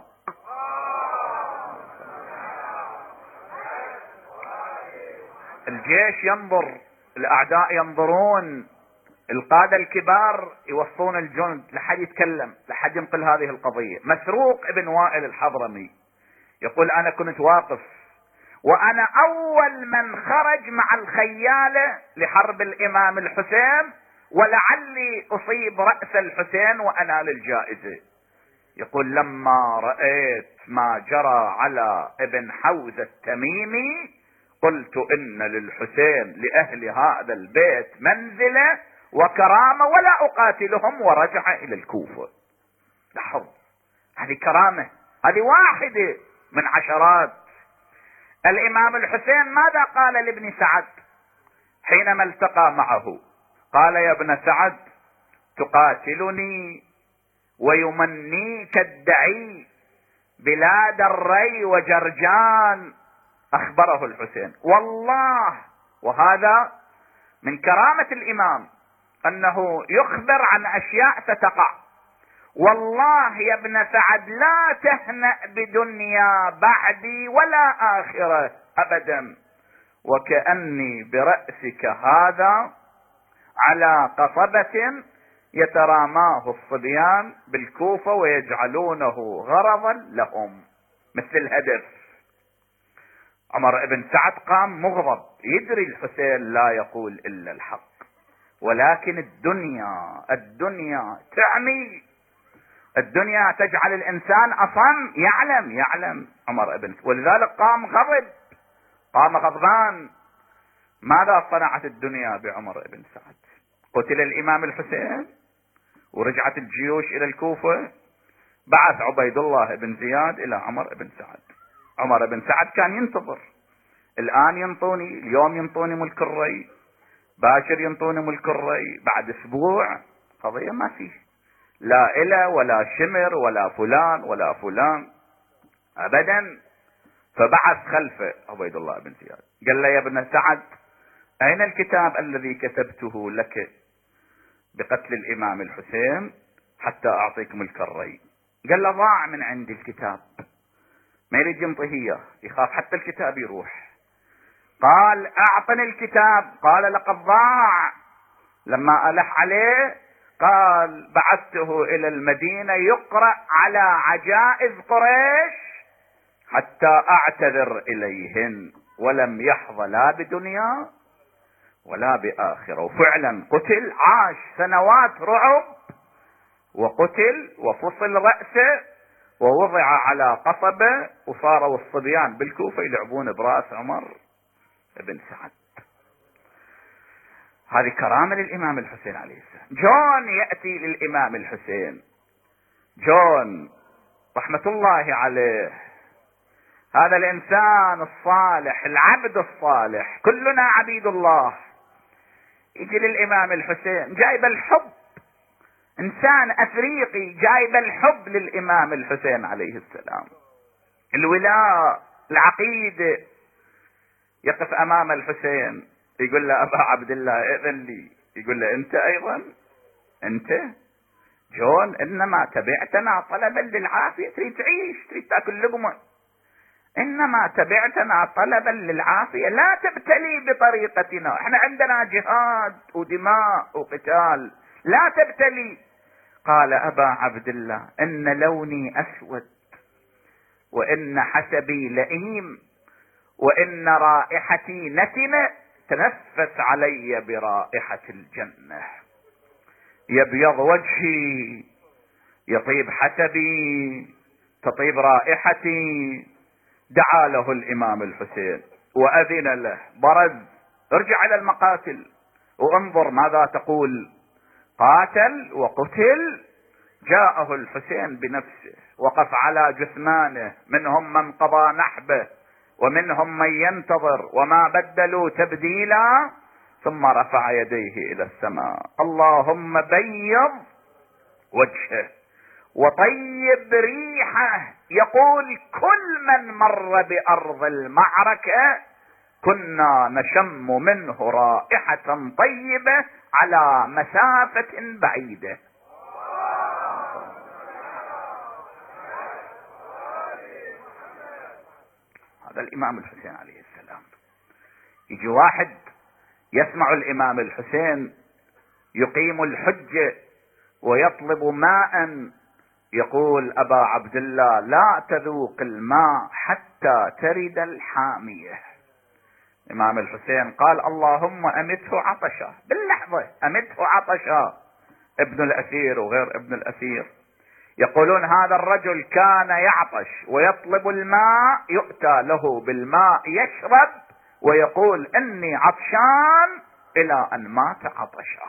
[SPEAKER 4] الجيش ينظر الأعداء ينظرون، القادة الكبار يوصون الجند، لحد يتكلم، لحد ينقل هذه القضية. مسروق ابن وائل الحضرمي يقول أنا كنت واقف وأنا أول من خرج مع الخيالة لحرب الإمام الحسين، ولعلي أصيب رأس الحسين وأنال الجائزة. يقول لما رأيت ما جرى على ابن حوزة التميمي قلت إن للحسين لأهل هذا البيت منزلة وكرامة ولا أقاتلهم، ورجع إلى الكوفة. لاحظ، هذه كرامة، هذه واحدة من عشرات. الإمام الحسين ماذا قال لابن سعد حينما التقى معه؟ قال يا ابن سعد تقاتلني ويمنيك الدعي بلاد الري وجرجان. أخبره الحسين والله، وهذا من كرامة الإمام أنه يخبر عن أشياء ستقع. والله يا ابن سعد لا تهنأ بدنيا بعدي ولا آخرة أبدا، وكأني برأسك هذا على قصبة يتراماه الصبيان بالكوفة ويجعلونه غرضا لهم مثل الهدف. عمر بن سعد قام مغضب، يدري الحسين لا يقول إلا الحق، ولكن الدنيا الدنيا تعمي، الدنيا تجعل الإنسان أصم. يعلم يعلم عمر بن، ولذلك قام غضب، قام غضبان. ماذا صنعت الدنيا بعمر بن سعد؟ قتل الإمام الحسين ورجعت الجيوش إلى الكوفة، بعث عبيد الله بن زياد إلى عمر بن سعد. عمر بن سعد كان ينتظر، الآن ينطوني، اليوم ينطوني ملك الري، باكر ينطوني ملك الري، بعد أسبوع قضية ما فيه، لا إله ولا شمر ولا فلان ولا فلان أبدا. فبعث خلفه عبيد الله بن زياد، قال له يا ابن سعد أين الكتاب الذي كتبته لك بقتل الإمام الحسين حتى أعطيك ملك الري؟ قال له ضاع من عندي الكتاب، ما يريد ينطيه، يخاف حتى الكتاب يروح. قال أعطني الكتاب، قال لقد ضاع. لما ألح عليه قال بعثته إلى المدينة يقرأ على عجائز قريش حتى أعتذر إليهن، ولم يحظى لا بدنيا ولا بآخرة. وفعلا قتل، عاش سنوات رعب، وقتل وفصل رأسه ووضع على قصبة، وصاروا الصبيان بالكوفة يلعبون برأس عمر بن سعد. هذه كرامة للإمام الحسين عليه السلام. جون يأتي للإمام الحسين، جون رحمة الله عليه، هذا الإنسان الصالح، العبد الصالح، كلنا عبيد الله، يجي للإمام الحسين جايب الحب، إنسان أفريقي جايب الحب للإمام الحسين عليه السلام، الولاء، العقيدة. يقف أمام الحسين يقول له أبا عبد الله ائذن لي، يقول له أنت أيضا، أنت جون إنما تبعتنا طلبا للعافية، تريد تعيش، تريد تأكل لقمة، إنما تبعتنا طلبا للعافية، لا تبتلي بطريقتنا، احنا عندنا جهاد ودماء وقتال، لا تبتلي. قال أبا عبد الله إن لوني أسود، وإن حسبي لئيم، وإن رائحتي نتنة، تنفس علي برائحة الجنة، يبيض وجهي، يطيب حسبي، تطيب رائحتي. دعا له الإمام الحسين وأذن له، برز، ارجع إلى المقاتل وانظر ماذا تقول. قاتل وقتل، جاءه الحسين بنفسه، وقف على جثمانه، منهم من قضى نحبه ومنهم من ينتظر، وما بدلوا تبديلا، ثم رفع يديه إلى السماء، اللهم بيض وجهه وطيب ريحه. يقول كل من مر بأرض المعركة كنا نشم منه رائحة طيبة على مسافة بعيدة. هذا الإمام الحسين عليه السلام. يجي واحد يسمع الإمام الحسين يقيم الحجة ويطلب ماء، يقول أبا عبد الله لا تذوق الماء حتى ترد الحامية. الإمام الحسين قال اللهم أمته عطشا، باللحظة أمته عطشا. ابن الأثير وغير ابن الأثير يقولون هذا الرجل كان يعطش ويطلب الماء، يؤتى له بالماء يشرب ويقول إني عطشان إلى أن مات عطشا.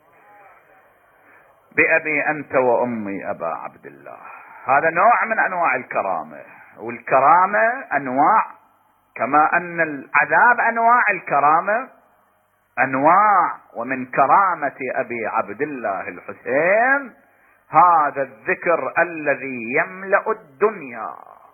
[SPEAKER 4] بأبي أنت وأمي أبا عبد الله. هذا نوع من أنواع الكرامة، والكرامة أنواع، كما أن العذاب أنواع، الكرامة أنواع. ومن كرامة أبي عبد الله الحسين هذا الذكر الذي يملأ الدنيا.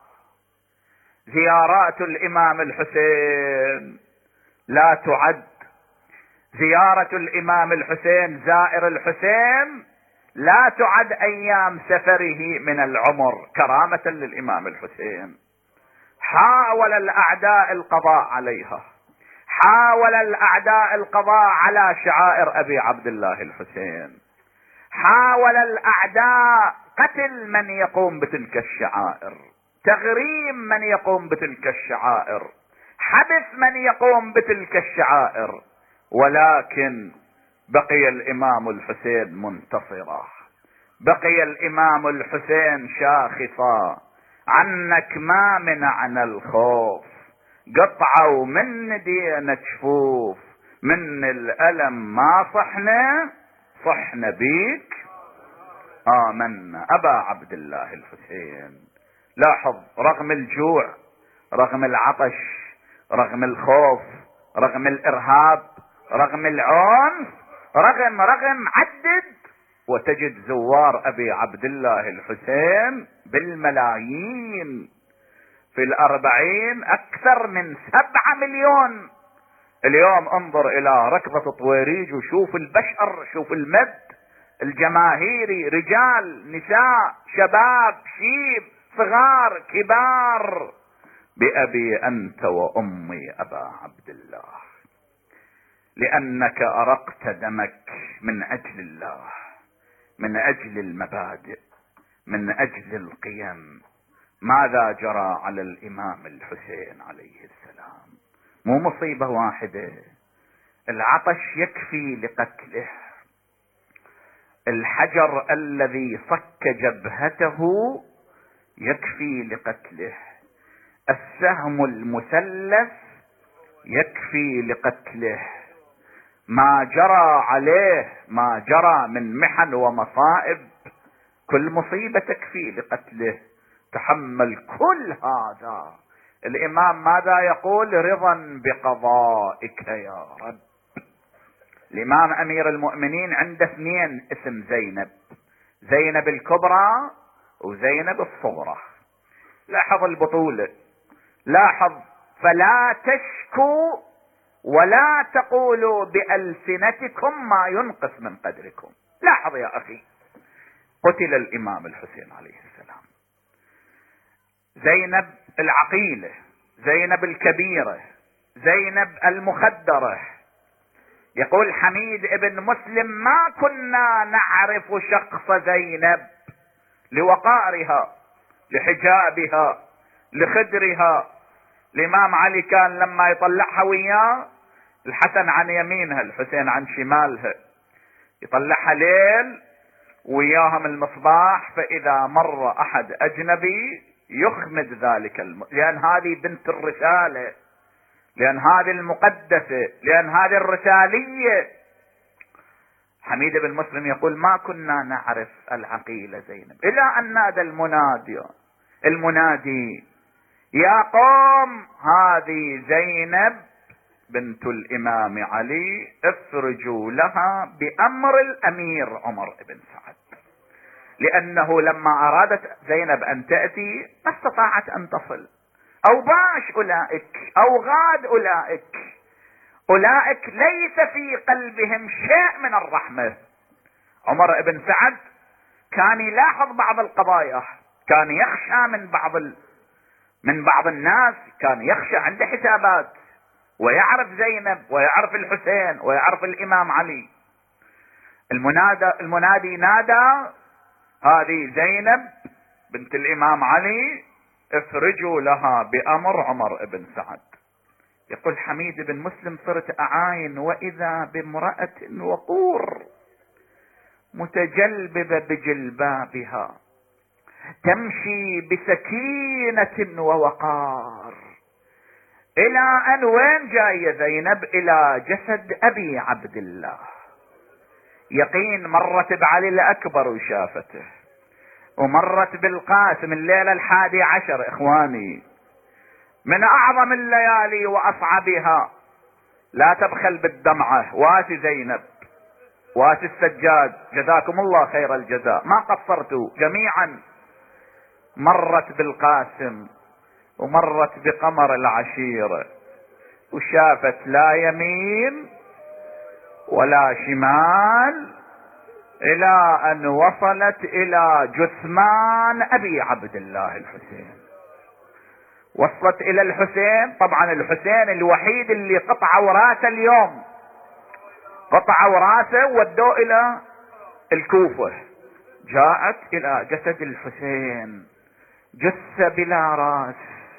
[SPEAKER 4] زيارات الإمام الحسين لا تعد. زيارة الإمام الحسين، زائر الحسين، لا تعد أيام سفره من العمر كرامة للإمام الحسين. حاول الأعداء القضاء عليها، حاول الأعداء القضاء على شعائر أبي عبد الله الحسين، حاول الأعداء قتل من يقوم بتلك الشعائر، تغريم من يقوم بتلك الشعائر، حبس من يقوم بتلك الشعائر، ولكن بقي الإمام الحسين منتصرا، بقي الإمام الحسين شاخصا. عنك ما منعنا الخوف، قطعوا من دينا جفوف، من الألم ما صحنا، صحنا بيك آمنا. أبا عبد الله الحسين لاحظ، رغم الجوع، رغم العطش، رغم الخوف، رغم الإرهاب، رغم العنف، رغم رغم عدد، وتجد زوار أبي عبد الله الحسين بالملايين. في الأربعين أكثر من سبعة مليون. اليوم انظر إلى ركضة طويريج وشوف البشر، شوف المد الجماهيري، رجال، نساء، شباب، شيب، صغار، كبار. بأبي أنت وأمي أبا عبد الله، لأنك أرقت دمك من أجل الله، من أجل المبادئ، من أجل القيم. ماذا جرى على الإمام الحسين عليه السلام؟ مو مصيبة واحدة، العطش يكفي لقتله، الحجر الذي صك جبهته يكفي لقتله، السهم المثلث يكفي لقتله، ما جرى عليه، ما جرى من محن ومصائب، كل مصيبة تكفي لقتله. تحمل كل هذا. الإمام ماذا يقول؟ رضا بقضائك يا رب. الإمام أمير المؤمنين عنده اثنين اسم زينب، زينب الكبرى وزينب الصغرى. لاحظ البطولة، لاحظ، فلا تشكوا ولا تقولوا بألسنتكم ما ينقص من قدركم. لاحظ يا أخي، قتل الإمام الحسين عليه السلام، زينب العقيلة، زينب الكبيرة، زينب المخدرة. يقول حميد ابن مسلم ما كنا نعرف شخص زينب لوقارها، لحجابها، لخدرها. الإمام علي كان لما يطلعها وياه، الحسن عن يمينها الحسين عن شمالها، يطلعها ليل وياهم المصباح، فإذا مر أحد أجنبي يخمد ذلك الم... لأن هذه بنت الرسالة، لأن هذه المقدسة، لأن هذه الرسالية. حميد بن مسلم يقول ما كنا نعرف العقيلة زينب، إلى أن نادى المنادي المنادي يا قوم هذه زينب بنت الإمام علي، افرجوا لها بأمر الأمير عمر بن سعد. لأنه لما أرادت زينب أن تأتي ما استطاعت أن تصل، أو باش أولئك أو غاد أولئك، أولئك ليس في قلبهم شيء من الرحمة. عمر بن سعد كان يلاحظ بعض القضايا، كان يخشى من بعض ال... من بعض الناس، كان يخشى، عنده حسابات، ويعرف زينب ويعرف الحسين ويعرف الإمام علي. المنادى المنادي نادى: هذه زينب بنت الإمام علي، افرجوا لها بأمر عمر بن سعد. يقول حميد بن مسلم: صرت أعاين وإذا بامرأة وقور متجلببة بجلبابها تمشي بسكينة ووقار. إلى أن وين جاية زينب؟ إلى جسد أبي عبد الله. يقين مرت بعلي الأكبر وشافته، ومرت بالقاسم الليلة الحادي عشر. إخواني، من أعظم الليالي وأصعبها. لا تبخل بالدمعة. واسي زينب، واسي السجاد، جزاكم الله خير الجزاء، ما قصرتوا جميعا. مرت بالقاسم ومرت بقمر العشيرة، وشافت لا يمين ولا شمال، إلى أن وصلت إلى جثمان أبي عبد الله الحسين. وصلت إلى الحسين. طبعا الحسين الوحيد اللي قطعوا راسه اليوم، قطعوا راسه ودوه إلى الكوفة. جاءت إلى جسد الحسين، جثة بلا راس،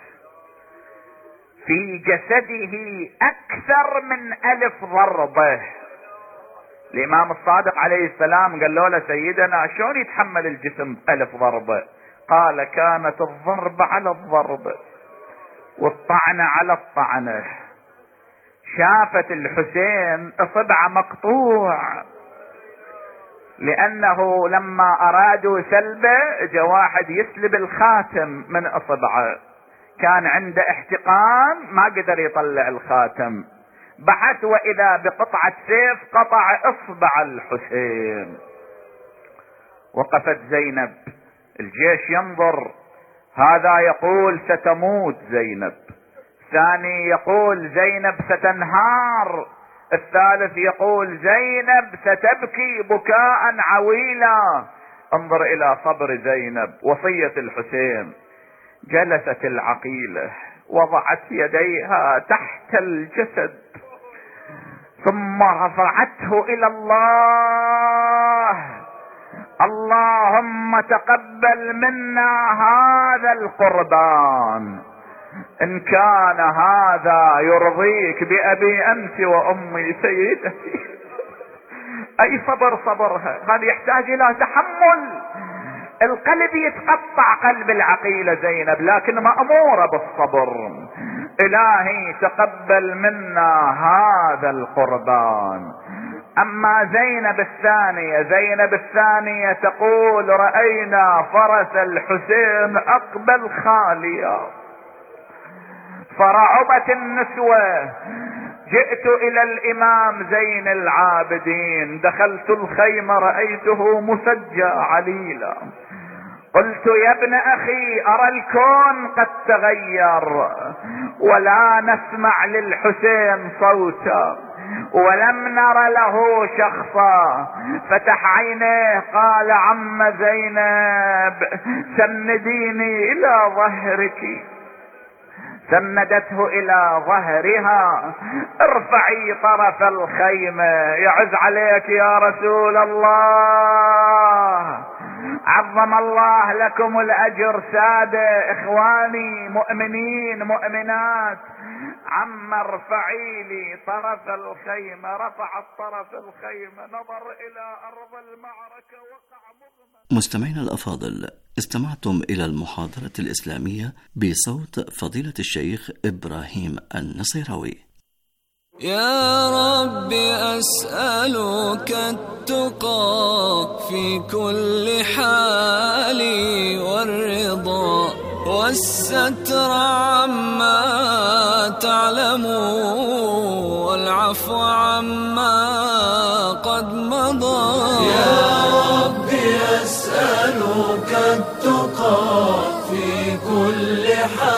[SPEAKER 4] في جسده أكثر من ألف ضربة. الإمام الصادق عليه السلام قال له: سيدنا شلون يتحمل الجسم ألف ضربة؟ قال: كانت الضربة على الضربة والطعنة على الطعنة. شافت الحسين إصبعه مقطوع، لأنه لما أرادوا سلبه جاء واحد يسلب الخاتم من إصبعه، كان عنده احتقان ما قدر يطلع الخاتم، بحث وإذا بقطعة سيف قطع إصبع الحسين. وقفت زينب، الجيش ينظر، هذا يقول ستموت زينب، الثاني يقول زينب ستنهار، الثالث يقول زينب ستبكي بكاء عويلا. انظر إلى صبر زينب، وصية الحسين. جلست العقيلة، وضعت يديها تحت الجسد، ثم رفعته إلى الله: اللهم تقبل منا هذا القربان، إن كان هذا يرضيك بأبي أنت وأمي سيدتي. أي صبر صبرها، هذا يحتاج إلى تحمل. القلب يتقطع، قلب العقيلة زينب، لكن مأمورة بالصبر. إلهي تقبل منا هذا القربان. أما زينب الثانية، زينب الثانية تقول: رأينا فرس الحسين أقبل خاليا، فرعبت النسوة. جئت إلى الإمام زين العابدين، دخلت الخيمة رأيته مسجى عليلا، قلت: يا ابن أخي، أرى الكون قد تغير ولا نسمع للحسين صوتا ولم نر له شخصا. فتح عينيه قال: عم زينب سنديني إلى ظهرك. سندته إلى ظهرها: ارفعي طرف الخيمة، يعز عليك يا رسول الله، عظم الله لكم الأجر. سادة إخواني مؤمنين مؤمنات، عم ارفعي لي طرف الخيمة. رفعت طرف الخيمة، نظر إلى أرض المعركة، وقع مغمى.
[SPEAKER 3] مستمعينا الأفاضل، استمعتم إلى المحاضرة الإسلامية بصوت فضيلة الشيخ إبراهيم النصيراوي.
[SPEAKER 5] يا رب أسألك التقى في كل حال، والرضا والستر عما تعلم، والعفو عما قد مضى. يا رب أسألك التقى في كل حال،